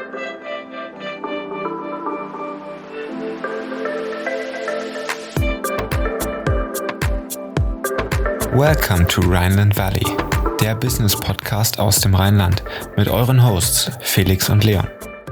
Welcome to Rhineland Valley, der Business-Podcast aus dem Rheinland mit euren Hosts Felix und Leon.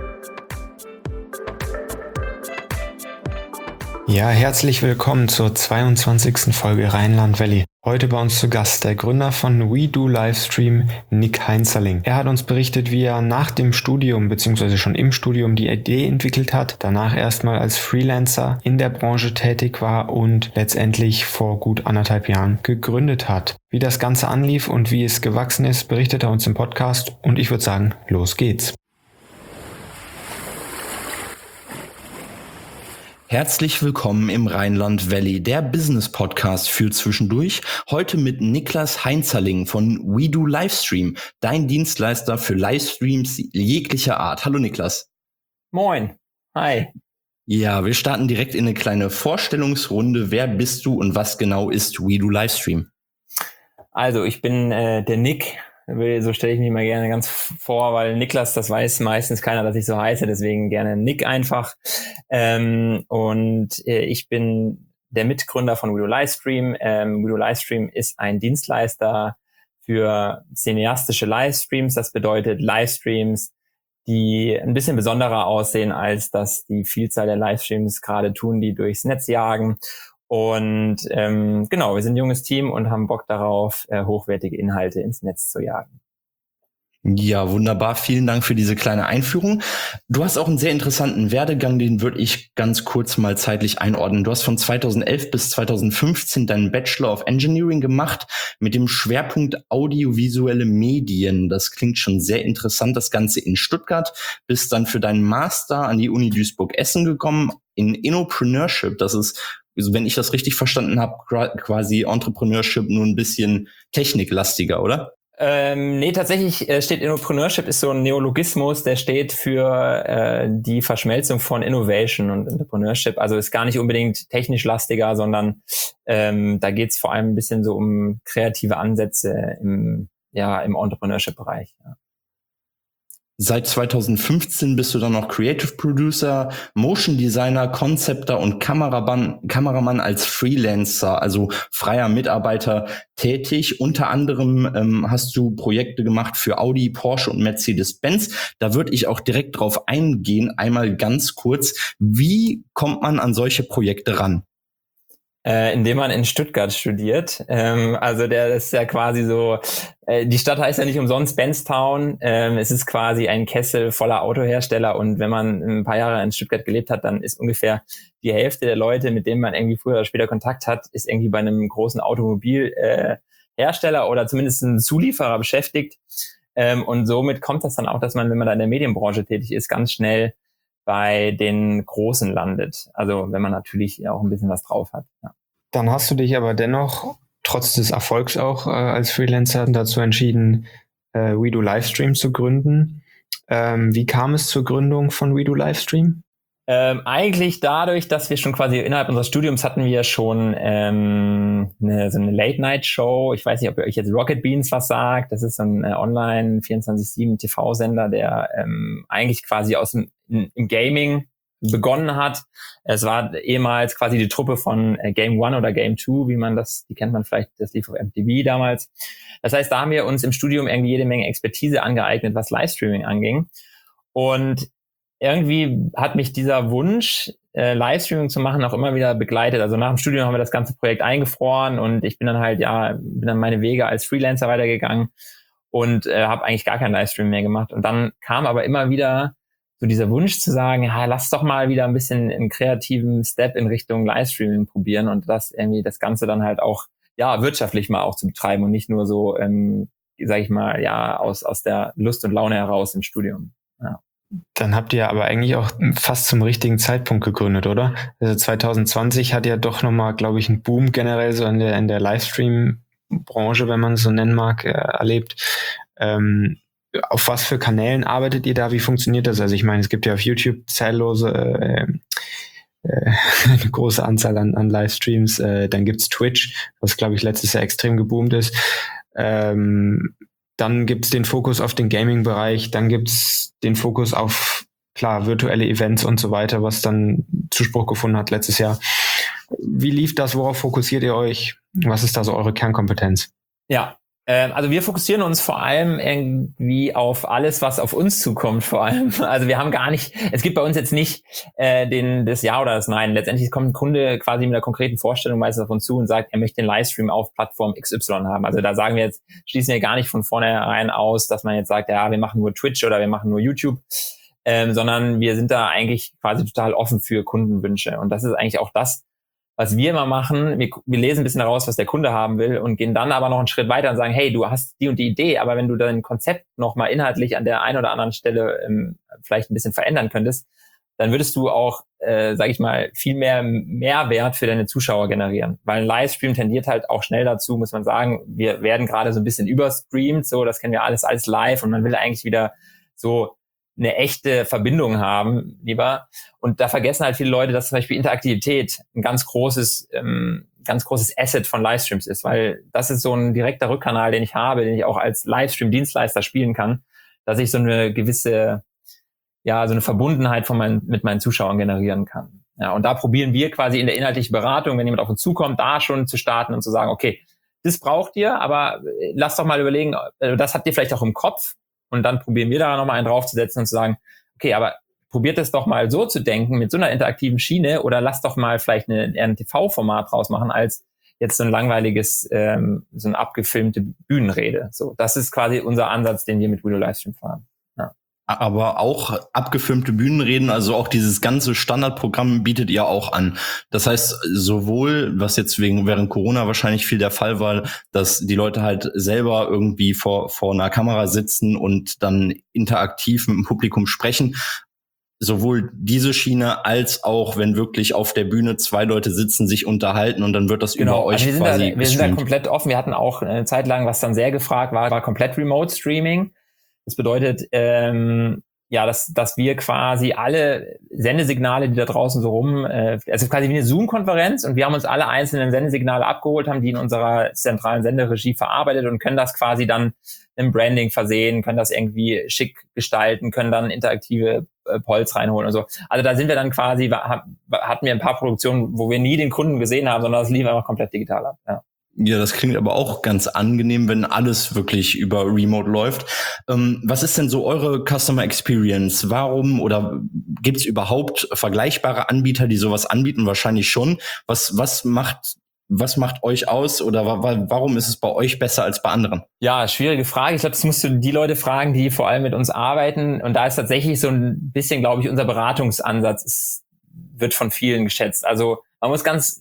Ja, herzlich willkommen zur 22. Folge Rhineland Valley. Heute bei uns zu Gast der Gründer von We Do Livestream, Nick Heinzerling. Er hat uns berichtet, wie er nach dem Studium bzw. schon im Studium die Idee entwickelt hat, danach erstmal als Freelancer in der Branche tätig war und letztendlich vor gut 1,5 Jahren gegründet hat. Wie das Ganze anlief und wie es gewachsen ist, berichtet er uns im Podcast und ich würde sagen, los geht's. Herzlich willkommen im Rhineland Valley, der Business-Podcast für zwischendurch. Heute mit Niklas Heinzerling von We Do Livestream, dein Dienstleister für Livestreams jeglicher Art. Hallo Niklas. Moin. Hi. Ja, wir starten direkt in eine kleine Vorstellungsrunde. Wer bist du und was genau ist We Do Livestream? Also ich bin der Nick. So stelle ich mich mal gerne ganz vor, weil Niklas, das weiß meistens keiner, dass ich so heiße, deswegen gerne Nick einfach. Ich bin der Mitgründer von We Do Livestream. We Do Livestream ist ein Dienstleister für cineastische Livestreams. Das bedeutet Livestreams, die ein bisschen besonderer aussehen, als das die Vielzahl der Livestreams gerade tun, die durchs Netz jagen. Und wir sind ein junges Team und haben Bock darauf, hochwertige Inhalte ins Netz zu jagen. Ja, wunderbar. Vielen Dank für diese kleine Einführung. Du hast auch einen sehr interessanten Werdegang, den würde ich ganz kurz mal zeitlich einordnen. Du hast von 2011 bis 2015 deinen Bachelor of Engineering gemacht mit dem Schwerpunkt audiovisuelle Medien. Das klingt schon sehr interessant, das Ganze in Stuttgart. Bist dann für deinen Master an die Uni Duisburg-Essen gekommen in Innopreneurship. Das ist, also wenn ich das richtig verstanden habe, quasi Entrepreneurship nur ein bisschen techniklastiger, oder? Nee, tatsächlich steht Innopreneurship ist so ein Neologismus, der steht für die Verschmelzung von Innovation und Entrepreneurship. Also ist gar nicht unbedingt technisch lastiger, sondern da geht's vor allem ein bisschen so um kreative Ansätze im Entrepreneurship-Bereich. Ja. Seit 2015 bist du dann noch Creative Producer, Motion Designer, Concepter und Kameramann als Freelancer, also freier Mitarbeiter tätig. Unter anderem hast du Projekte gemacht für Audi, Porsche und Mercedes-Benz. Da würde ich auch direkt drauf eingehen, einmal ganz kurz. Wie kommt man an solche Projekte ran? Indem man in Stuttgart studiert. Also der ist ja quasi so, die Stadt heißt ja nicht umsonst Benztown. Es ist quasi ein Kessel voller Autohersteller und wenn man ein paar Jahre in Stuttgart gelebt hat, dann ist ungefähr die Hälfte der Leute, mit denen man irgendwie früher oder später Kontakt hat, ist irgendwie bei einem großen Automobilhersteller oder zumindest ein Zulieferer beschäftigt. Und somit kommt das dann auch, dass man, wenn man da in der Medienbranche tätig ist, ganz schnell bei den Großen landet. Also wenn man natürlich auch ein bisschen was drauf hat. Ja. Dann hast du dich aber dennoch, trotz des Erfolgs auch als Freelancer, dazu entschieden, We Do Livestream zu gründen. Wie kam es zur Gründung von We Do Livestream? Eigentlich dadurch, dass wir schon quasi innerhalb unseres Studiums hatten wir schon so eine Late-Night-Show. Ich weiß nicht, ob ihr euch jetzt Rocket Beans was sagt. Das ist so ein Online 24/7 TV-Sender, der eigentlich quasi im Gaming begonnen hat. Es war ehemals quasi die Truppe von Game One oder Game Two, die kennt man vielleicht, das lief auf MTV damals. Das heißt, da haben wir uns im Studium irgendwie jede Menge Expertise angeeignet, was Livestreaming anging. Und irgendwie hat mich dieser Wunsch, Livestreaming zu machen, auch immer wieder begleitet. Also nach dem Studium haben wir das ganze Projekt eingefroren und ich bin dann meine Wege als Freelancer weitergegangen und habe eigentlich gar kein Livestream mehr gemacht. Und dann kam aber immer wieder so dieser Wunsch zu sagen, ja, lass doch mal wieder ein bisschen einen kreativen Step in Richtung Livestreaming probieren und das Ganze dann halt auch, ja, wirtschaftlich mal auch zu betreiben und nicht nur so, sag ich mal, ja, aus der Lust und Laune heraus im Studium. Ja. Dann habt ihr aber eigentlich auch fast zum richtigen Zeitpunkt gegründet, oder? Also 2020 hat ja doch nochmal, glaube ich, einen Boom generell so in der Livestream-Branche, wenn man es so nennen mag, erlebt. Auf was für Kanälen arbeitet ihr da? Wie funktioniert das? Also ich meine, es gibt ja auf YouTube zahllose eine große Anzahl an Livestreams. Dann gibt's Twitch, was, glaube ich, letztes Jahr extrem geboomt ist. Dann gibt's den Fokus auf den Gaming-Bereich. Dann gibt's den Fokus auf klar, virtuelle Events und so weiter, was dann Zuspruch gefunden hat letztes Jahr. Wie lief das? Worauf fokussiert ihr euch? Was ist da so eure Kernkompetenz? Ja, also wir fokussieren uns vor allem irgendwie auf alles, was auf uns zukommt vor allem. Also wir haben gar nicht, es gibt bei uns jetzt nicht das Ja oder das Nein. Letztendlich kommt ein Kunde quasi mit einer konkreten Vorstellung meistens auf uns zu und sagt, er möchte den Livestream auf Plattform XY haben. Also da sagen wir jetzt, schließen wir gar nicht von vornherein aus, dass man jetzt sagt, ja, wir machen nur Twitch oder wir machen nur YouTube, sondern wir sind da eigentlich quasi total offen für Kundenwünsche. Und das ist eigentlich auch das, was wir immer machen. Wir lesen ein bisschen heraus, was der Kunde haben will und gehen dann aber noch einen Schritt weiter und sagen, hey, du hast die und die Idee, aber wenn du dein Konzept nochmal inhaltlich an der einen oder anderen Stelle vielleicht ein bisschen verändern könntest, dann würdest du auch, sage ich mal, viel mehr Mehrwert für deine Zuschauer generieren. Weil ein Livestream tendiert halt auch schnell dazu, muss man sagen, wir werden gerade so ein bisschen überstreamt, so, das kennen wir alles live und man will eigentlich wieder so eine echte Verbindung haben, lieber. Und da vergessen halt viele Leute, dass zum Beispiel Interaktivität ein ganz großes Asset von Livestreams ist, weil das ist so ein direkter Rückkanal, den ich habe, den ich auch als Livestream-Dienstleister spielen kann, dass ich so eine gewisse, ja, so eine Verbundenheit mit meinen Zuschauern generieren kann. Ja, und da probieren wir quasi in der inhaltlichen Beratung, wenn jemand auf uns zukommt, da schon zu starten und zu sagen, okay, das braucht ihr, aber lasst doch mal überlegen, das habt ihr vielleicht auch im Kopf. Und dann probieren wir da nochmal einen draufzusetzen und zu sagen, okay, aber probiert es doch mal so zu denken, mit so einer interaktiven Schiene, oder lasst doch mal vielleicht ein TV-Format draus machen, als jetzt so ein langweiliges, so eine abgefilmte Bühnenrede. So, das ist quasi unser Ansatz, den wir mit Video Livestream fahren. Ja. Aber auch abgefilmte Bühnenreden, also auch dieses ganze Standardprogramm bietet ihr auch an. Das heißt, sowohl, was jetzt während Corona wahrscheinlich viel der Fall war, dass die Leute halt selber irgendwie vor einer Kamera sitzen und dann interaktiv mit dem Publikum sprechen, sowohl diese Schiene als auch, wenn wirklich auf der Bühne 2 Leute sitzen, sich unterhalten und dann wird das über euch also quasi wir sind da komplett offen. Wir hatten auch eine Zeit lang, was dann sehr gefragt war komplett Remote Streaming. Das bedeutet, dass wir quasi alle Sendesignale, die da draußen so also quasi wie eine Zoom-Konferenz, und wir haben uns alle einzelnen Sendesignale abgeholt, haben die in unserer zentralen Senderegie verarbeitet und können das quasi dann im Branding versehen, können das irgendwie schick gestalten, können dann interaktive Polls reinholen und so. Also da sind wir dann quasi, hatten wir ein paar Produktionen, wo wir nie den Kunden gesehen haben, sondern das lief einfach komplett digital ab. Ja. Ja, das klingt aber auch ganz angenehm, wenn alles wirklich über Remote läuft. Was ist denn so eure Customer Experience? Warum oder gibt's überhaupt vergleichbare Anbieter, die sowas anbieten? Wahrscheinlich schon. Was macht euch aus oder warum ist es bei euch besser als bei anderen? Ja, schwierige Frage. Ich glaube, das musst du die Leute fragen, die vor allem mit uns arbeiten. Und da ist tatsächlich so ein bisschen, glaube ich, unser Beratungsansatz wird von vielen geschätzt. Also man muss ganz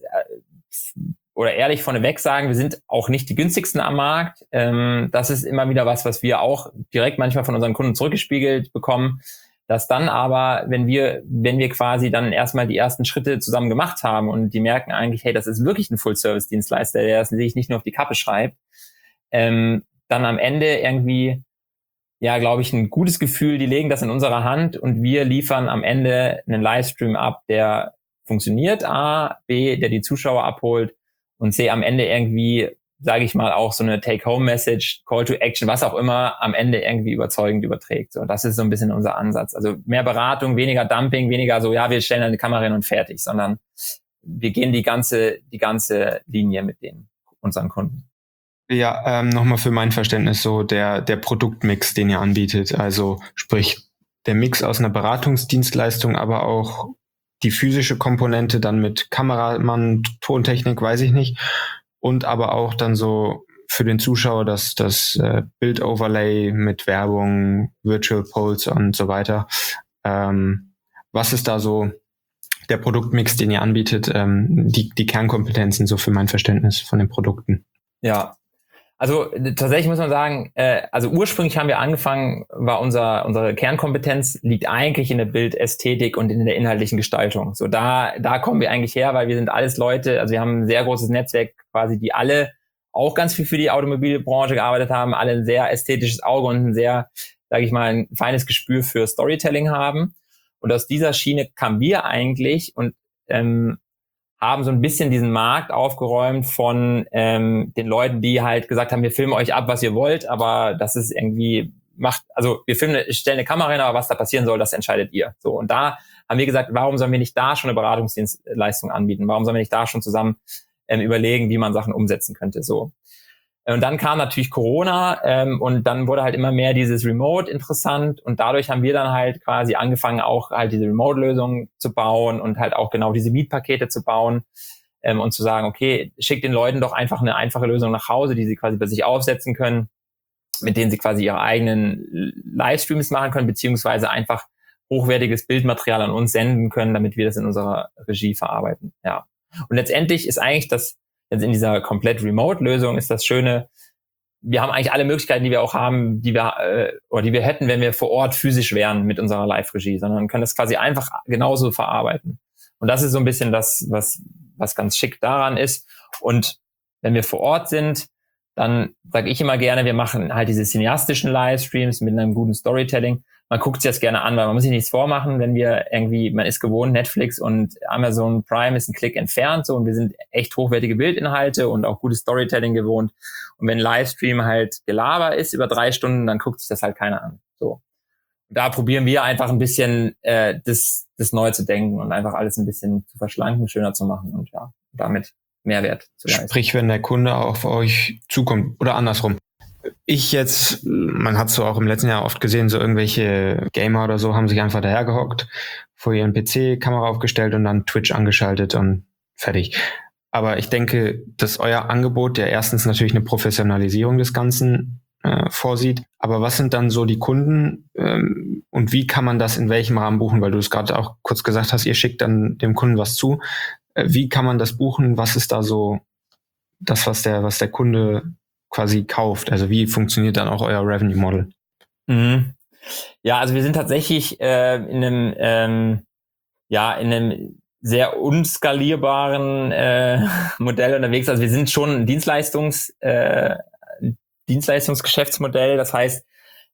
oder ehrlich vorneweg sagen, wir sind auch nicht die günstigsten am Markt. Das ist immer wieder was wir auch direkt manchmal von unseren Kunden zurückgespiegelt bekommen, dass dann aber, wenn wir quasi dann erstmal die ersten Schritte zusammen gemacht haben und die merken eigentlich, hey, das ist wirklich ein Full-Service-Dienstleister, der das sich nicht nur auf die Kappe schreibt, dann am Ende irgendwie, ja, glaube ich, ein gutes Gefühl, die legen das in unserer Hand und wir liefern am Ende einen Livestream ab, der funktioniert, A, B, der die Zuschauer abholt, und C, am Ende irgendwie, sage ich mal, auch so eine Take-Home-Message, Call to Action, was auch immer, am Ende irgendwie überzeugend überträgt. So, das ist so ein bisschen unser Ansatz. Also mehr Beratung, weniger Dumping, weniger so, ja, wir stellen eine Kamera hin und fertig, sondern wir gehen die ganze Linie mit unseren Kunden. Ja, nochmal für mein Verständnis so der Produktmix, den ihr anbietet. Also sprich, der Mix aus einer Beratungsdienstleistung, aber auch die physische Komponente dann mit Kameramann, Tontechnik, weiß ich nicht. Und aber auch dann so für den Zuschauer das Bild-Overlay mit Werbung, Virtual Polls und so weiter. Was ist da so der Produktmix, den ihr anbietet? Die Kernkompetenzen so für mein Verständnis von den Produkten. Ja. Also tatsächlich muss man sagen, also ursprünglich haben wir angefangen, war unsere Kernkompetenz liegt eigentlich in der Bildästhetik und in der inhaltlichen Gestaltung. So da kommen wir eigentlich her, weil wir sind alles Leute, also wir haben ein sehr großes Netzwerk quasi, die alle auch ganz viel für die Automobilbranche gearbeitet haben, alle ein sehr ästhetisches Auge und ein sehr, sage ich mal, ein feines Gespür für Storytelling haben. Und aus dieser Schiene kamen wir eigentlich und haben so ein bisschen diesen Markt aufgeräumt von den Leuten, die halt gesagt haben, wir filmen euch ab, was ihr wollt, aber das ist irgendwie wir stellen eine Kamera hin, aber was da passieren soll, das entscheidet ihr. So, und da haben wir gesagt, warum sollen wir nicht da schon eine Beratungsdienstleistung anbieten? Warum sollen wir nicht da schon zusammen überlegen, wie man Sachen umsetzen könnte? So. Und dann kam natürlich Corona und dann wurde halt immer mehr dieses Remote interessant und dadurch haben wir dann halt quasi angefangen, auch halt diese Remote-Lösungen zu bauen und halt auch genau diese Mietpakete zu bauen und zu sagen, okay, schickt den Leuten doch einfach eine einfache Lösung nach Hause, die sie quasi bei sich aufsetzen können, mit denen sie quasi ihre eigenen Livestreams machen können, beziehungsweise einfach hochwertiges Bildmaterial an uns senden können, damit wir das in unserer Regie verarbeiten. Ja. Und letztendlich ist eigentlich das, jetzt in dieser komplett Remote-Lösung ist das Schöne, wir haben eigentlich alle Möglichkeiten, die wir auch haben, die wir hätten, wenn wir vor Ort physisch wären mit unserer Live-Regie, sondern können das quasi einfach genauso verarbeiten. Und das ist so ein bisschen das, was ganz schick daran ist. Und wenn wir vor Ort sind, dann sage ich immer gerne, wir machen halt diese cineastischen Livestreams mit einem guten Storytelling. Man guckt sich das gerne an, weil man muss sich nichts vormachen, wenn wir irgendwie, man ist gewohnt, Netflix und Amazon Prime ist ein Klick entfernt, so, und wir sind echt hochwertige Bildinhalte und auch gutes Storytelling gewohnt. Und wenn Livestream halt Gelaber ist über 3 Stunden, dann guckt sich das halt keiner an. So. Und da probieren wir einfach ein bisschen das neu zu denken und einfach alles ein bisschen zu verschlanken, schöner zu machen und ja, damit Mehrwert zu leisten. Sprich, wenn der Kunde auf euch zukommt oder andersrum. Man hat es so auch im letzten Jahr oft gesehen, so irgendwelche Gamer oder so haben sich einfach dahergehockt, vor ihren PC, Kamera aufgestellt und dann Twitch angeschaltet und fertig. Aber ich denke, dass euer Angebot ja erstens natürlich eine Professionalisierung des Ganzen vorsieht. Aber was sind dann so die Kunden und wie kann man das in welchem Rahmen buchen? Weil du es gerade auch kurz gesagt hast, ihr schickt dann dem Kunden was zu. Wie kann man das buchen? Was ist da so das, was der Kunde quasi kauft? Also wie funktioniert dann auch euer Revenue Model? Mhm. Ja, also wir sind tatsächlich in einem sehr unskalierbaren Modell unterwegs. Also wir sind schon ein Dienstleistungsgeschäftsmodell. Das heißt,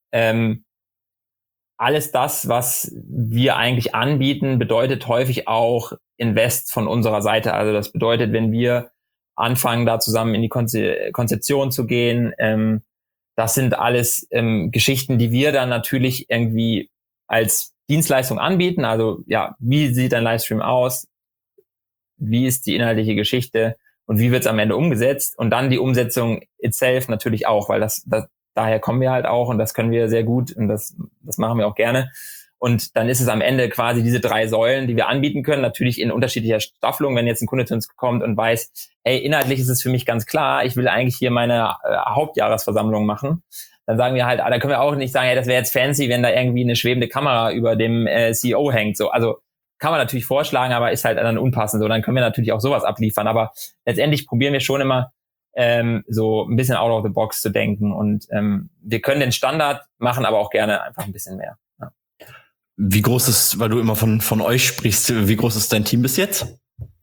alles das, was wir eigentlich anbieten, bedeutet häufig auch Invest von unserer Seite. Also das bedeutet, wenn wir anfangen, da zusammen in die Konzeption zu gehen, das sind alles Geschichten, die wir dann natürlich irgendwie als Dienstleistung anbieten. Also ja, wie sieht ein Livestream aus? Wie ist die inhaltliche Geschichte? Und wie wird es am Ende umgesetzt? Und dann die Umsetzung itself natürlich auch, weil daher kommen wir halt auch und das können wir sehr gut und das machen wir auch gerne. Und dann ist es am Ende quasi diese 3 Säulen, die wir anbieten können, natürlich in unterschiedlicher Staffelung. Wenn jetzt ein Kunde zu uns kommt und weiß, hey, inhaltlich ist es für mich ganz klar, ich will eigentlich hier meine Hauptjahresversammlung machen, dann sagen wir halt, da können wir auch nicht sagen, hey, das wäre jetzt fancy, wenn da irgendwie eine schwebende Kamera über dem CEO hängt. So, also kann man natürlich vorschlagen, aber ist halt dann unpassend. So, dann können wir natürlich auch sowas abliefern. Aber letztendlich probieren wir schon immer so ein bisschen out of the box zu denken. Und wir können den Standard machen, aber auch gerne einfach ein bisschen mehr. Ja. Wie groß ist, weil du immer von euch sprichst, wie groß ist dein Team bis jetzt?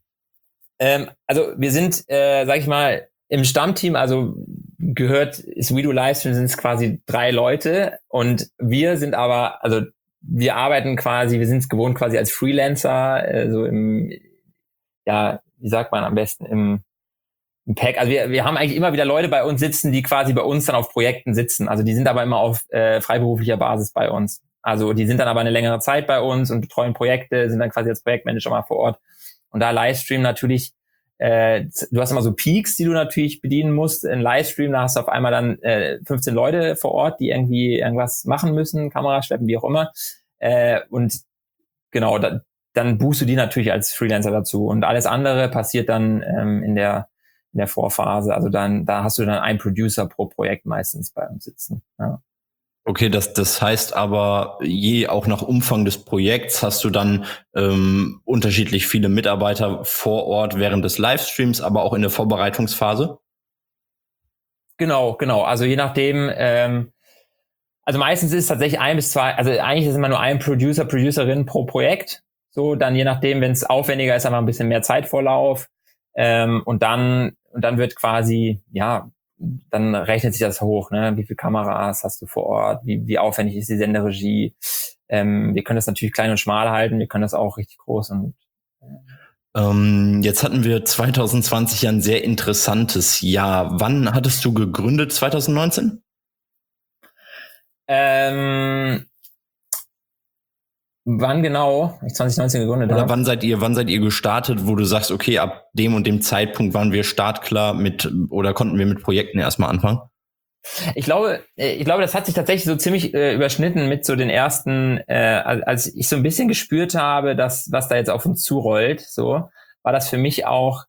Also wir sind, sag ich mal, im Stammteam, also ist We Do Livestream, sind es quasi 3 Leute und wir sind aber, also wir arbeiten quasi, wir sind es gewohnt quasi als Freelancer, so wie sagt man am besten, im Pack. Also wir haben eigentlich immer wieder Leute bei uns sitzen, die quasi bei uns dann auf Projekten sitzen. Also die sind aber immer auf freiberuflicher Basis bei uns. Also die sind dann aber eine längere Zeit bei uns und betreuen Projekte, sind dann quasi als Projektmanager mal vor Ort. Und da Livestream natürlich, du hast immer so Peaks, die du natürlich bedienen musst. In Livestream, da hast du auf einmal dann 15 Leute vor Ort, die irgendwie irgendwas machen müssen, Kamera schleppen, wie auch immer. Und genau, dann buchst du die natürlich als Freelancer dazu. Und alles andere passiert dann in der Vorphase. Also da hast du dann einen Producer pro Projekt meistens bei uns sitzen. Ja. Okay, das heißt aber, je auch nach Umfang des Projekts hast du dann unterschiedlich viele Mitarbeiter vor Ort während des Livestreams, aber auch in der Vorbereitungsphase? Genau. Also je nachdem, also meistens ist es tatsächlich 1 bis 2, also eigentlich ist es immer nur ein Producer, Producerin pro Projekt. So, dann je nachdem, wenn es aufwendiger ist, einfach ein bisschen mehr Zeitvorlauf. Und dann wird quasi, ja, dann rechnet sich das hoch, ne? Wie viele Kameras hast du vor Ort? Wie aufwendig ist die Senderegie? Wir können das natürlich klein und schmal halten, wir können das auch richtig groß und jetzt hatten wir 2020 ja ein sehr interessantes Jahr. Wann hattest du gegründet? 2019? Wann genau? Ich 2019 gegründet habe. Oder wann seid ihr gestartet, wo du sagst, okay, ab dem und dem Zeitpunkt waren wir startklar oder konnten wir mit Projekten erstmal anfangen? Ich glaube, das hat sich tatsächlich so ziemlich überschnitten mit so den ersten, als ich so ein bisschen gespürt habe, dass was da jetzt auf uns zurollt, so war das für mich auch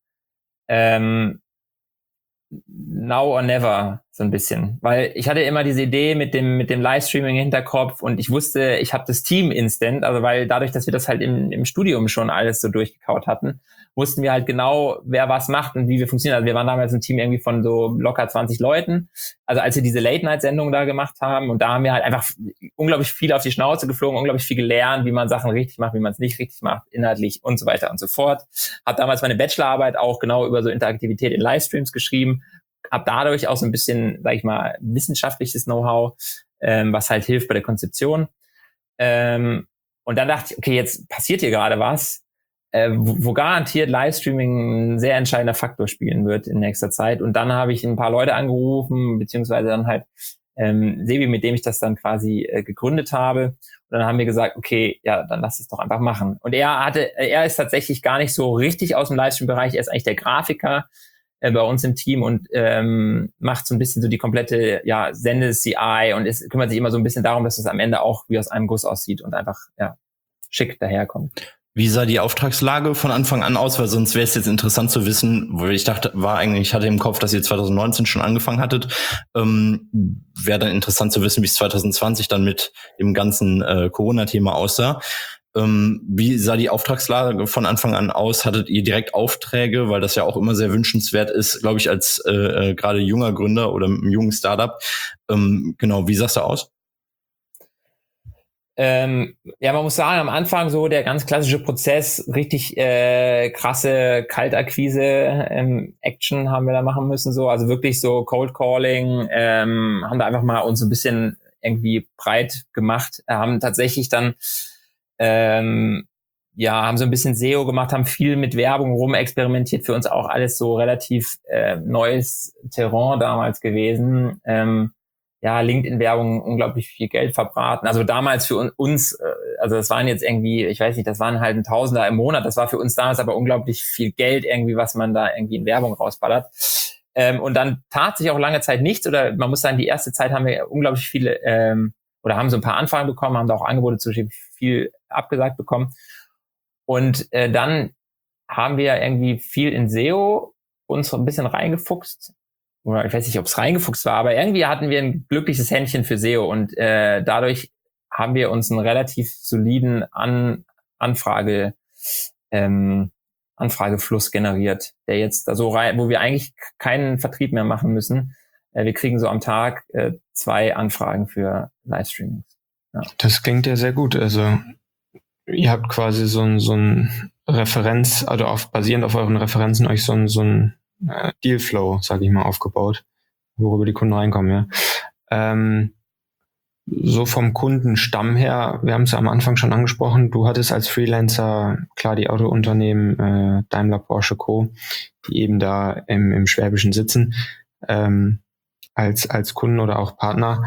now or never so ein bisschen, weil ich hatte immer diese Idee mit dem Livestreaming im Hinterkopf und ich wusste, ich habe das Team instant, also weil dadurch, dass wir das halt im Studium schon alles so durchgekaut hatten, wussten wir halt genau, wer was macht und wie wir funktionieren. Also wir waren damals ein Team irgendwie von so locker 20 Leuten. Also als wir diese Late-Night-Sendung da gemacht haben und da haben wir halt einfach unglaublich viel auf die Schnauze geflogen, unglaublich viel gelernt, wie man Sachen richtig macht, wie man es nicht richtig macht, inhaltlich und so weiter und so fort. Hab damals meine Bachelorarbeit auch genau über so Interaktivität in Livestreams geschrieben, hab dadurch auch so ein bisschen, sag ich mal, wissenschaftliches Know-how, was halt hilft bei der Konzeption. Und dann dachte ich, okay, jetzt passiert hier gerade was, wo garantiert Livestreaming ein sehr entscheidender Faktor spielen wird in nächster Zeit. Und dann habe ich ein paar Leute angerufen, beziehungsweise dann halt Sebi, mit dem ich das dann quasi gegründet habe. Und dann haben wir gesagt, okay, ja, dann lass es doch einfach machen. Und er ist tatsächlich gar nicht so richtig aus dem Livestream-Bereich, er ist eigentlich der Grafiker bei uns im Team und macht so ein bisschen so die komplette Sende-CI und kümmert sich immer so ein bisschen darum, dass es am Ende auch wie aus einem Guss aussieht und einfach schick daherkommt. Wie sah die Auftragslage von Anfang an aus? Weil sonst wäre es jetzt interessant zu wissen, weil ich hatte im Kopf, dass ihr 2019 schon angefangen hattet. Wäre dann interessant zu wissen, wie es 2020 dann mit dem ganzen Corona-Thema aussah. Wie sah die Auftragslage von Anfang an aus? Hattet ihr direkt Aufträge? Weil das ja auch immer sehr wünschenswert ist, glaube ich, als gerade junger Gründer oder einem jungen Startup. Genau, wie sah es da aus? Man muss sagen, am Anfang so der ganz klassische Prozess, richtig krasse Kaltakquise Action haben wir da machen müssen, so, also wirklich so Cold Calling, haben da einfach mal uns ein bisschen irgendwie breit gemacht, haben tatsächlich dann haben so ein bisschen SEO gemacht, haben viel mit Werbung rumexperimentiert, für uns auch alles so relativ neues Terrain damals gewesen. LinkedIn-Werbung unglaublich viel Geld verbraten. Also damals für uns, also das waren jetzt irgendwie, ich weiß nicht, das waren halt ein Tausender im Monat. Das war für uns damals aber unglaublich viel Geld irgendwie, was man da irgendwie in Werbung rausballert. Und dann tat sich auch lange Zeit nichts. Oder man muss sagen, die erste Zeit haben wir unglaublich viele, oder haben so ein paar Anfragen bekommen, haben da auch Angebote zu viel abgesagt bekommen. Und dann haben wir irgendwie viel in SEO uns ein bisschen reingefuchst. Oder ich weiß nicht, ob es reingefuchst war, aber irgendwie hatten wir ein glückliches Händchen für SEO und dadurch haben wir uns einen relativ soliden Anfragefluss generiert, der jetzt da so rein, wo wir eigentlich keinen Vertrieb mehr machen müssen. Wir kriegen so am Tag 2 Anfragen für Livestreamings. Ja. Das klingt ja sehr gut. Also ihr habt quasi so ein Referenz, also basierend auf euren Referenzen euch so ein Dealflow, sage ich mal, aufgebaut, worüber die Kunden reinkommen, ja. So vom Kundenstamm her, wir haben es ja am Anfang schon angesprochen, du hattest als Freelancer, klar, die Autounternehmen Daimler, Porsche, Co., die eben da im Schwäbischen sitzen, als Kunden oder auch Partner.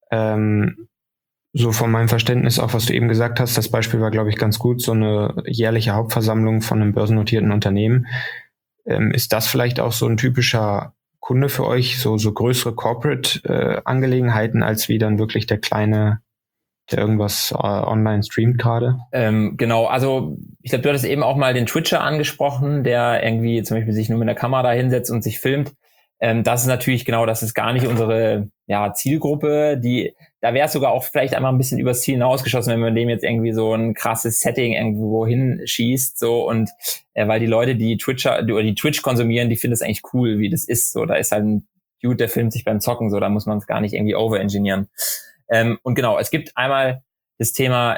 So von meinem Verständnis auch, was du eben gesagt hast, das Beispiel war, glaube ich, ganz gut, so eine jährliche Hauptversammlung von einem börsennotierten Unternehmen. Ist das vielleicht auch so ein typischer Kunde für euch, so größere Corporate-Angelegenheiten, als wie dann wirklich der Kleine, der irgendwas online streamt gerade? Genau, also ich glaube, du hattest eben auch mal den Twitcher angesprochen, der irgendwie zum Beispiel sich nur mit der Kamera hinsetzt und sich filmt. Das ist natürlich das ist gar nicht unsere Zielgruppe, da wäre es sogar auch vielleicht einmal ein bisschen übers Ziel hinausgeschossen, wenn man dem jetzt irgendwie so ein krasses Setting irgendwo hinschießt, so, und weil die Leute, die Twitch konsumieren, die finden es eigentlich cool, wie das ist, so, da ist halt ein Dude, der filmt sich beim Zocken, so, da muss man es gar nicht irgendwie overengineeren. Und genau, es gibt einmal das Thema,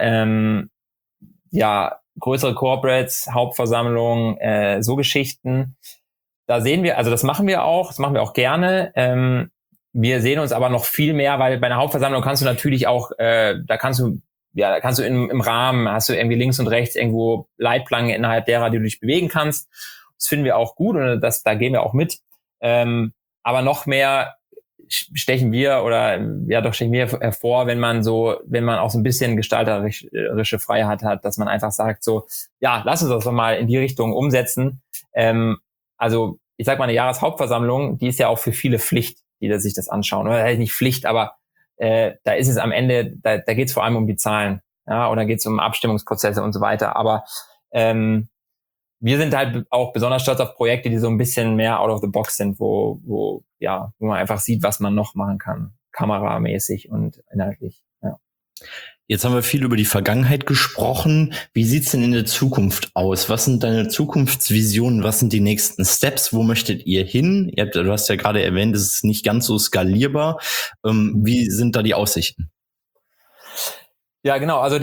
größere Corporates, Hauptversammlungen, so Geschichten. Da sehen wir, also das machen wir auch gerne. Wir sehen uns aber noch viel mehr, weil bei einer Hauptversammlung kannst du natürlich auch, da kannst du im Rahmen, hast du irgendwie links und rechts irgendwo Leitplanken, innerhalb derer du dich bewegen kannst. Das finden wir auch gut und da gehen wir auch mit. Aber noch mehr stechen wir hervor, wenn man auch so ein bisschen gestalterische Freiheit hat, dass man einfach sagt so, ja, lass uns das doch mal in die Richtung umsetzen. Also ich sag mal, eine Jahreshauptversammlung, die ist ja auch für viele Pflicht, die sich das anschauen. Oder nicht Pflicht, aber da ist es am Ende, da geht es vor allem um die Zahlen, ja, oder geht es um Abstimmungsprozesse und so weiter. Aber wir sind halt auch besonders stolz auf Projekte, die so ein bisschen mehr out of the box sind, wo man einfach sieht, was man noch machen kann, kameramäßig und inhaltlich. Ja. Jetzt haben wir viel über die Vergangenheit gesprochen. Wie sieht's denn in der Zukunft aus? Was sind deine Zukunftsvisionen? Was sind die nächsten Steps? Wo möchtet ihr hin? Du hast ja gerade erwähnt, es ist nicht ganz so skalierbar. Wie sind da die Aussichten? Ja, genau. Also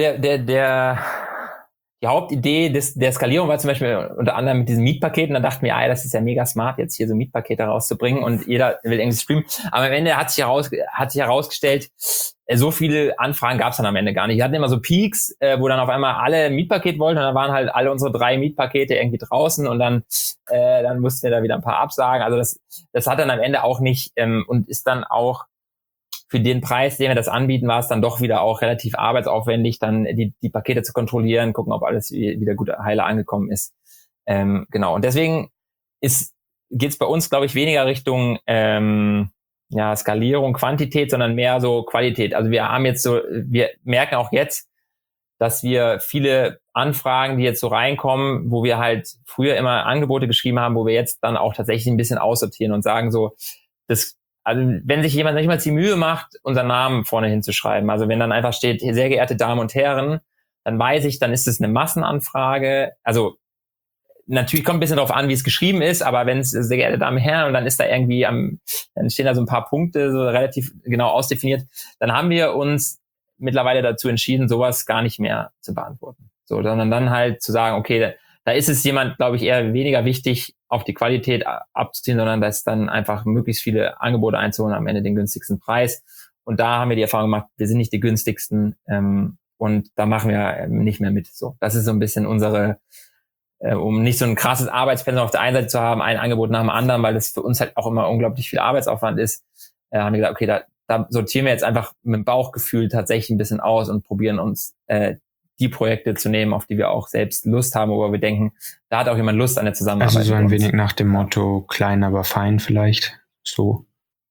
die Hauptidee der Skalierung war zum Beispiel unter anderem mit diesen Mietpaketen. Da dachten wir, das ist ja mega smart, jetzt hier so Mietpakete rauszubringen und jeder will irgendwie streamen. Aber am Ende hat sich herausgestellt, so viele Anfragen gab es dann am Ende gar nicht. Wir hatten immer so Peaks, wo dann auf einmal alle Mietpaket wollten und dann waren halt alle unsere 3 Mietpakete irgendwie draußen und dann mussten wir da wieder ein paar absagen. Also das hat dann am Ende auch nicht und ist dann auch für den Preis, den wir das anbieten, war es dann doch wieder auch relativ arbeitsaufwendig, dann die Pakete zu kontrollieren, gucken, ob alles wieder gut heile angekommen ist. Genau. Und deswegen geht es bei uns, glaube ich, weniger Richtung Skalierung, Quantität, sondern mehr so Qualität. Also wir merken auch jetzt, dass wir viele Anfragen, die jetzt so reinkommen, wo wir halt früher immer Angebote geschrieben haben, wo wir jetzt dann auch tatsächlich ein bisschen aussortieren und sagen so, also wenn sich jemand nicht mal die Mühe macht, unseren Namen vorne hinzuschreiben, also wenn dann einfach steht, sehr geehrte Damen und Herren, dann weiß ich, dann ist es eine Massenanfrage. Also natürlich kommt ein bisschen darauf an, wie es geschrieben ist, aber wenn es sehr geehrte Damen und Herren und dann ist da irgendwie dann stehen da so ein paar Punkte so relativ genau ausdefiniert, dann haben wir uns mittlerweile dazu entschieden, sowas gar nicht mehr zu beantworten. So, sondern dann halt zu sagen, okay, da ist es jemand, glaube ich, eher weniger wichtig, auf die Qualität abzuziehen, sondern da ist dann einfach möglichst viele Angebote einzuholen, am Ende den günstigsten Preis. Und da haben wir die Erfahrung gemacht, wir sind nicht die günstigsten und da machen wir nicht mehr mit. So, das ist so ein bisschen unsere, um nicht so ein krasses Arbeitspensum auf der einen Seite zu haben, ein Angebot nach dem anderen, weil das für uns halt auch immer unglaublich viel Arbeitsaufwand ist, haben wir gesagt, okay, da sortieren wir jetzt einfach mit dem Bauchgefühl tatsächlich ein bisschen aus und probieren uns die Projekte zu nehmen, auf die wir auch selbst Lust haben, wo wir denken, da hat auch jemand Lust an der Zusammenarbeit. Also so ein wenig nach dem Motto, klein, aber fein vielleicht, so.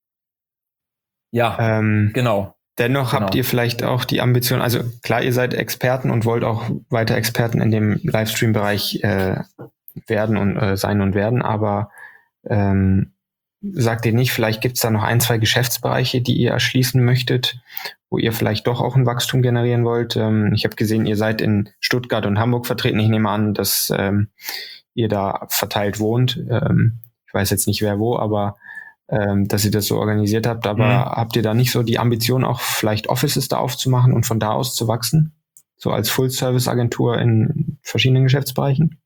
Ja, genau. Dennoch habt ihr vielleicht auch die Ambition, also klar, ihr seid Experten und wollt auch weiter Experten in dem Livestream-Bereich werden und sein und werden, aber sagt ihr nicht, vielleicht gibt es da noch 1, 2 Geschäftsbereiche, die ihr erschließen möchtet, wo ihr vielleicht doch auch ein Wachstum generieren wollt? Ich habe gesehen, ihr seid in Stuttgart und Hamburg vertreten. Ich nehme an, dass ihr da verteilt wohnt. Ich weiß jetzt nicht, wer wo, aber dass ihr das so organisiert habt. Aber habt ihr da nicht so die Ambition, auch vielleicht Offices da aufzumachen und von da aus zu wachsen? So als Full-Service-Agentur in verschiedenen Geschäftsbereichen?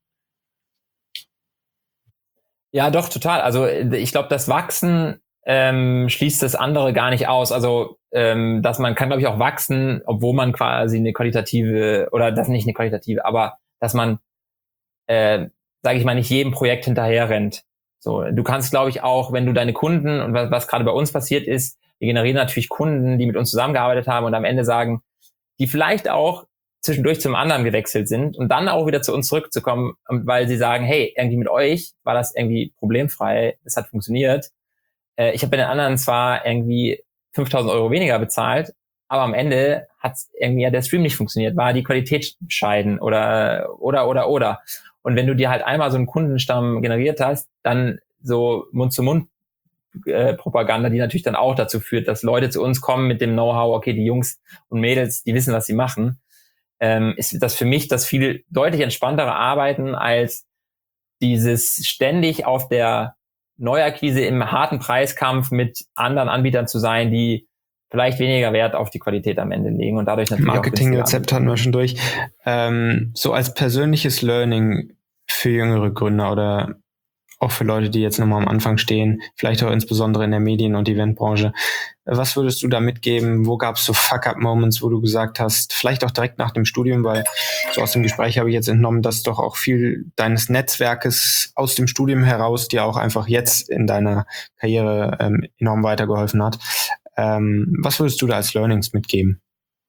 Ja, doch, total. Also ich glaube, das Wachsen schließt das andere gar nicht aus. Also dass man kann, glaube ich, auch wachsen, obwohl man quasi eine qualitative, oder das nicht eine qualitative, aber dass man, sage ich mal, nicht jedem Projekt hinterher rennt. So, du kannst, glaube ich, auch, wenn du deine Kunden, und was gerade bei uns passiert ist, wir generieren natürlich Kunden, die mit uns zusammengearbeitet haben und am Ende sagen, die vielleicht auch zwischendurch zum anderen gewechselt sind und dann auch wieder zu uns zurückzukommen, weil sie sagen, hey, irgendwie mit euch war das irgendwie problemfrei, es hat funktioniert. Ich habe bei den anderen zwar irgendwie 5.000 Euro weniger bezahlt, aber am Ende hat irgendwie ja der Stream nicht funktioniert, war die Qualität bescheiden oder. Und wenn du dir halt einmal so einen Kundenstamm generiert hast, dann so Mund-zu-Mund-Propaganda, die natürlich dann auch dazu führt, dass Leute zu uns kommen mit dem Know-how, okay, die Jungs und Mädels, die wissen, was sie machen, ist das für mich das viel deutlich entspanntere Arbeiten als dieses ständig auf der Neuakquise im harten Preiskampf mit anderen Anbietern zu sein, die vielleicht weniger Wert auf die Qualität am Ende legen und dadurch natürlich Marketingrezept hatten wir schon durch. So als persönliches Learning für jüngere Gründer oder auch für Leute, die jetzt nochmal am Anfang stehen, vielleicht auch insbesondere in der Medien- und Eventbranche. Was würdest du da mitgeben? Wo gab es so Fuck-up-Moments, wo du gesagt hast, vielleicht auch direkt nach dem Studium, weil so aus dem Gespräch habe ich jetzt entnommen, dass doch auch viel deines Netzwerkes aus dem Studium heraus dir auch einfach jetzt in deiner Karriere enorm weitergeholfen hat. Was würdest du da als Learnings mitgeben?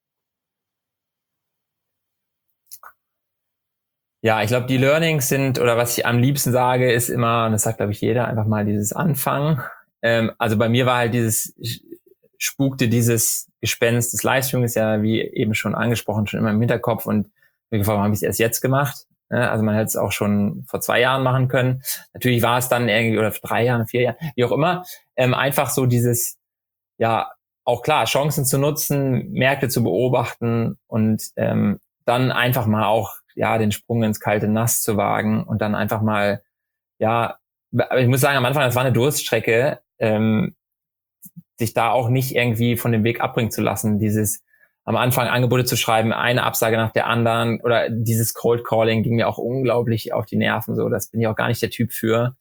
Ja, ich glaube, die Learnings sind, oder was ich am liebsten sage, ist immer, und das sagt, glaube ich, jeder, einfach mal dieses Anfangen. Also bei mir war halt spukte dieses Gespenst des Livestreaming, ist ja, wie eben schon angesprochen, schon immer im Hinterkopf, und mir gefragt, warum habe ich es erst jetzt gemacht? Also man hätte es auch schon vor 2 Jahren machen können. Natürlich war es dann irgendwie, oder vor 3 Jahren, 4 Jahren, wie auch immer, einfach so dieses, ja, auch klar, Chancen zu nutzen, Märkte zu beobachten und dann einfach mal auch den Sprung ins kalte Nass zu wagen und dann einfach mal, aber ich muss sagen, am Anfang, das war eine Durststrecke, sich da auch nicht irgendwie von dem Weg abbringen zu lassen, dieses am Anfang Angebote zu schreiben, eine Absage nach der anderen, oder dieses Cold Calling ging mir auch unglaublich auf die Nerven, so, das bin ich auch gar nicht der Typ für.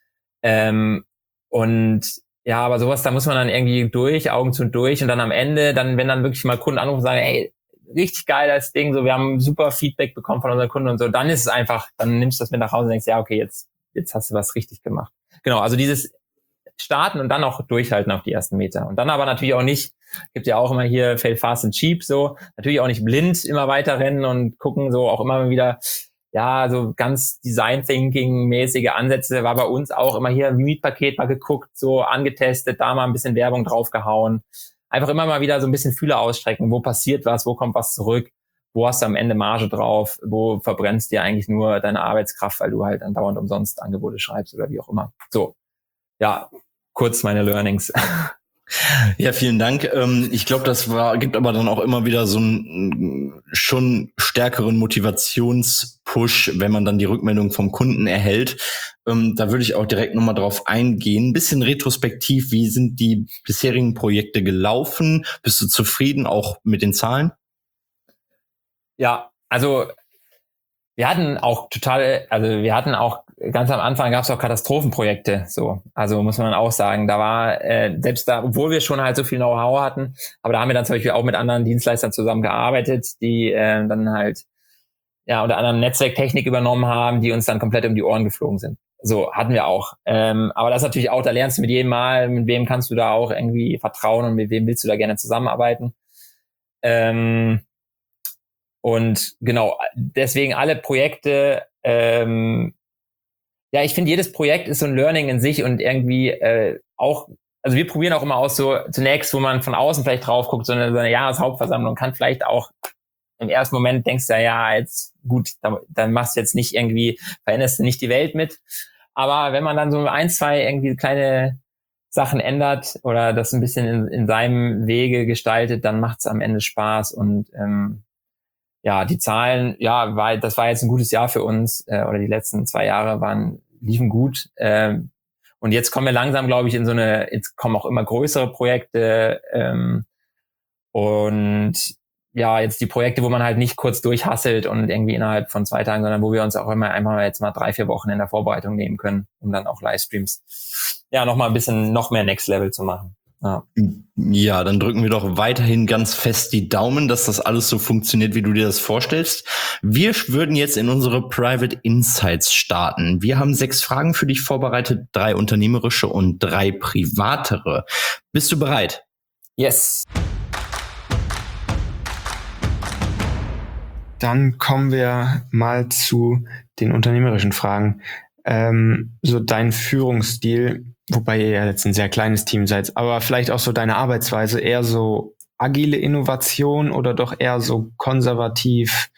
Und ja, aber sowas, da muss man dann irgendwie durch, Augen zu und durch, und dann am Ende, dann, wenn dann wirklich mal Kunden anrufen und sagen, ey, richtig geil das Ding, so, wir haben super Feedback bekommen von unseren Kunden und so, dann ist es einfach, dann nimmst du das mit nach Hause und denkst, ja, okay, jetzt hast du was richtig gemacht. Genau, also dieses Starten und dann auch durchhalten auf die ersten Meter. Und dann aber natürlich auch nicht, gibt ja auch immer hier fail fast and cheap, so, natürlich auch nicht blind immer weiter rennen und gucken, so auch immer wieder, so ganz Design-Thinking-mäßige Ansätze, war bei uns auch immer hier Mietpaket mal geguckt, so angetestet, da mal ein bisschen Werbung draufgehauen. Einfach immer mal wieder so ein bisschen Fühler ausstrecken, wo passiert was, wo kommt was zurück, wo hast du am Ende Marge drauf, wo verbrennst dir eigentlich nur deine Arbeitskraft, weil du halt andauernd umsonst Angebote schreibst oder wie auch immer. So, ja, kurz meine Learnings. Ja, vielen Dank. Ich glaube, gibt aber dann auch immer wieder so einen schon stärkeren Motivationspush, wenn man dann die Rückmeldung vom Kunden erhält. Da würde ich auch direkt nochmal drauf eingehen. Ein bisschen retrospektiv, wie sind die bisherigen Projekte gelaufen? Bist du zufrieden auch mit den Zahlen? Ja, also wir hatten auch ganz am Anfang gab es auch Katastrophenprojekte, so. Also muss man auch sagen, da war, selbst da, obwohl wir schon halt so viel Know-how hatten, aber da haben wir dann zum Beispiel auch mit anderen Dienstleistern zusammengearbeitet, die dann halt, unter anderem Netzwerktechnik übernommen haben, die uns dann komplett um die Ohren geflogen sind. So, hatten wir auch. Aber das ist natürlich auch, da lernst du mit jedem Mal, mit wem kannst du da auch irgendwie vertrauen und mit wem willst du da gerne zusammenarbeiten. Und genau, deswegen alle Projekte, ich finde, jedes Projekt ist so ein Learning in sich und irgendwie auch, also wir probieren auch immer aus, so zunächst, wo man von außen vielleicht drauf guckt, so eine Jahreshauptversammlung kann vielleicht auch im ersten Moment denkst du, jetzt gut, dann machst du jetzt nicht irgendwie, veränderst du nicht die Welt mit. Aber wenn man dann so 1, 2 irgendwie kleine Sachen ändert oder das ein bisschen in seinem Wege gestaltet, dann macht es am Ende Spaß. Und die Zahlen, das war jetzt ein gutes Jahr für uns, oder die letzten 2 Jahre liefen gut. Und jetzt kommen wir langsam, glaube ich, jetzt kommen auch immer größere Projekte, und jetzt die Projekte, wo man halt nicht kurz durchhasselt und irgendwie innerhalb von 2 Tagen, sondern wo wir uns auch immer einfach jetzt mal 3, 4 Wochen in der Vorbereitung nehmen können, um dann auch Livestreams nochmal ein bisschen noch mehr Next Level zu machen. Ja, dann drücken wir doch weiterhin ganz fest die Daumen, dass das alles so funktioniert, wie du dir das vorstellst. Wir würden jetzt in unsere Private Insights starten. Wir haben 6 Fragen für dich vorbereitet, 3 unternehmerische und 3 privatere. Bist du bereit? Yes. Dann kommen wir mal zu den unternehmerischen Fragen. So dein Führungsstil, wobei ihr ja jetzt ein sehr kleines Team seid, aber vielleicht auch so deine Arbeitsweise, eher so agile Innovation oder doch eher so konservativ,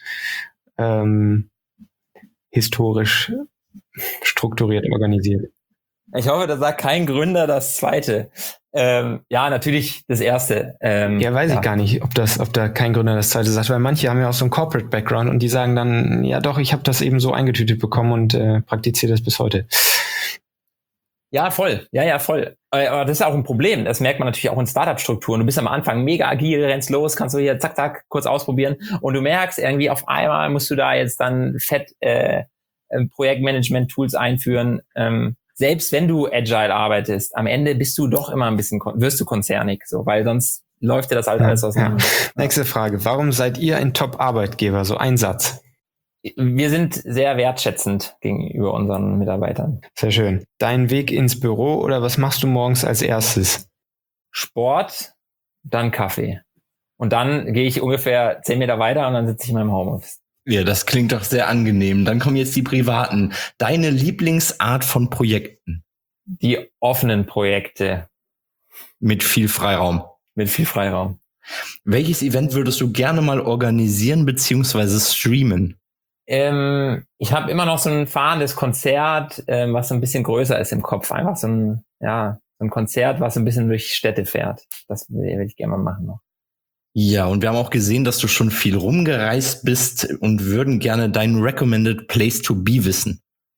historisch strukturiert organisiert? Ich hoffe, da sagt kein Gründer das Zweite. Natürlich das Erste. Weiß ich gar nicht, ob da kein Gründer das Zweite sagt, weil manche haben ja auch so einen Corporate-Background und die sagen dann, ja doch, ich habe das eben so eingetütet bekommen und praktiziere das bis heute. Ja, voll. Ja, voll. Aber das ist auch ein Problem. Das merkt man natürlich auch in Startup-Strukturen. Du bist am Anfang mega agil, rennst los, kannst du hier zack, zack, kurz ausprobieren. Und du merkst irgendwie, auf einmal musst du da jetzt dann fett Projektmanagement-Tools einführen. selbst wenn du agile arbeitest, am Ende bist du doch immer ein bisschen, wirst du konzernig, so, weil sonst läuft dir das halt alles auseinander. Nächste Frage. Warum seid ihr ein Top-Arbeitgeber? So ein Satz. Wir sind sehr wertschätzend gegenüber unseren Mitarbeitern. Sehr schön. Dein Weg ins Büro oder was machst du morgens als erstes? Sport, dann Kaffee. Und dann gehe ich ungefähr 10 Meter weiter und dann sitze ich in meinem Homeoffice. Ja, das klingt doch sehr angenehm. Dann kommen jetzt die privaten. Deine Lieblingsart von Projekten? Die offenen Projekte. Mit viel Freiraum. Mit viel Freiraum. Welches Event würdest du gerne mal organisieren bzw. streamen? Ich habe immer noch so ein fahrendes Konzert, was so ein bisschen größer ist im Kopf. Einfach so ein Konzert, was ein bisschen durch Städte fährt. Das will ich gerne mal machen noch. Ja, und wir haben auch gesehen, dass du schon viel rumgereist bist und würden gerne deinen Recommended Place to Be wissen.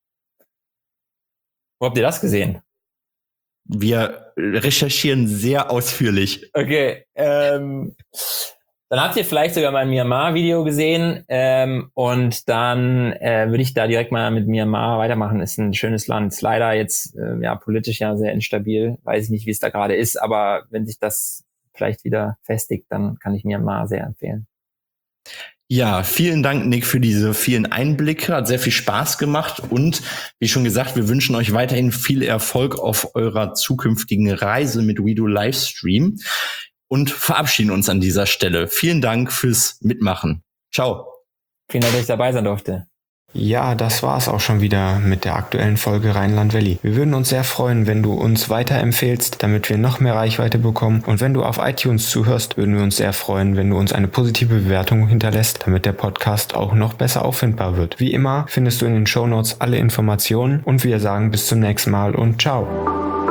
Wo habt ihr das gesehen? Wir recherchieren sehr ausführlich. Okay, dann habt ihr vielleicht sogar mein Myanmar-Video gesehen und dann würde ich da direkt mal mit Myanmar weitermachen. Ist ein schönes Land. Ist leider jetzt politisch ja sehr instabil. Weiß ich nicht, wie es da gerade ist, aber wenn sich das vielleicht wieder festigt, dann kann ich Myanmar sehr empfehlen. Ja, vielen Dank, Nick, für diese vielen Einblicke. Hat sehr viel Spaß gemacht und wie schon gesagt, wir wünschen euch weiterhin viel Erfolg auf eurer zukünftigen Reise mit We Do Livestream und verabschieden uns an dieser Stelle. Vielen Dank fürs Mitmachen. Ciao. Vielen Dank, dass ich dabei sein durfte. Ja, das war's auch schon wieder mit der aktuellen Folge Rheinland Valley. Wir würden uns sehr freuen, wenn du uns weiterempfehlst, damit wir noch mehr Reichweite bekommen. Und wenn du auf iTunes zuhörst, würden wir uns sehr freuen, wenn du uns eine positive Bewertung hinterlässt, damit der Podcast auch noch besser auffindbar wird. Wie immer findest du in den Shownotes alle Informationen und wir sagen bis zum nächsten Mal und ciao.